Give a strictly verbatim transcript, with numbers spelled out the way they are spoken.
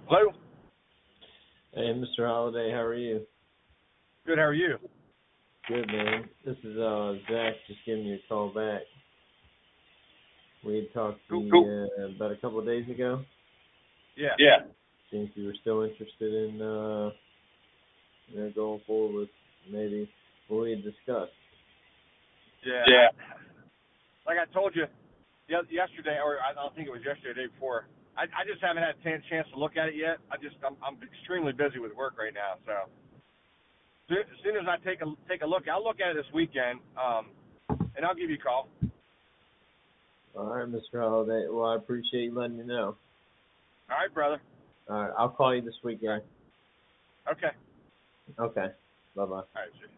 Hello. Hey, Mister Holiday, how are you? Good. How are you? Good, man. This is uh Zach, just giving you a call back. We had talked to Cool. you Cool. uh, about a couple of days ago. Yeah. Yeah. Seems you were still interested in uh, you know, going forward with maybe what we had discussed. Yeah. Yeah. Like I told you ye- yesterday, or I don't think it was yesterday, the day before. I, I just haven't had a tan- chance to look at it yet. I just I'm, I'm extremely busy with work right now. So soon, as soon as I take a take a look, I'll look at it this weekend, um, and I'll give you a call. All right, Mister Holiday. Well, I appreciate you letting me know. All right, brother. All right, I'll call you this weekend. Okay. Okay. Bye bye. All right. See you.